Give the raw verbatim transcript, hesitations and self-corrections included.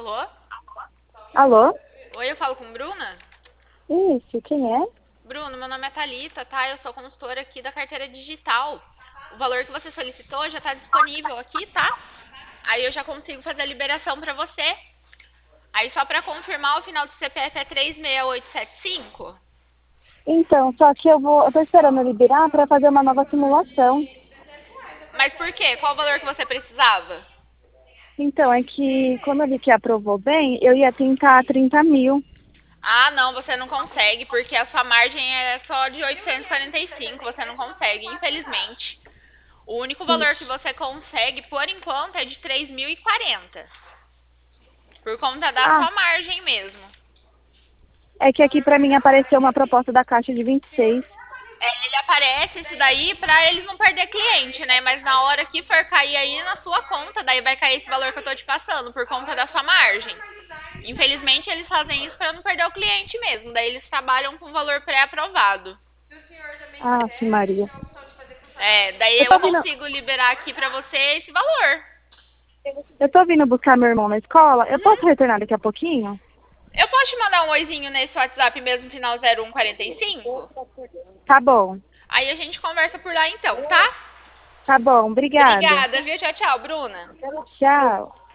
Alô? Alô? Oi, eu falo com Bruna? Isso, quem é? Bruno, meu nome é Thalita, tá? Eu sou consultora aqui da carteira digital. O valor que você solicitou já tá disponível aqui, tá? Aí eu já consigo fazer a liberação pra você. Aí só pra confirmar, o final do C P F é três seis oito sete cinco? Então, só que eu vou, eu tô esperando liberar para fazer uma nova simulação. Mas por quê? Qual o valor que você precisava? Então, é que quando eu vi que aprovou bem, eu ia tentar trinta mil. Ah, não, você não consegue, porque a sua margem é só de oitocentos e quarenta e cinco, você não consegue, infelizmente. O único valor que Ixi. você consegue, por enquanto, é de três mil e quarenta. Por conta da Ah, sua margem mesmo. é que aqui para mim apareceu uma proposta da Caixa de vinte e seis. É, ele aparece isso daí pra eles não perder cliente, né? Mas na hora que for cair aí na sua conta, daí vai cair esse valor que eu tô te passando, por conta da sua margem. Infelizmente, eles fazem isso pra não perder o cliente mesmo. Daí eles trabalham com valor pré-aprovado. Ah, que Maria. É, daí Eu eu tô vindo, consigo liberar aqui pra você esse valor. eu tô vindo buscar meu irmão na escola. Eu posso retornar daqui a pouquinho? Eu posso te mandar um oizinho nesse WhatsApp mesmo, final zero um quarenta e cinco? Tá bom. Aí a gente conversa por lá então, tá? Tá bom, obrigada. Obrigada, viu? Tchau, tchau, Bruna. Tchau.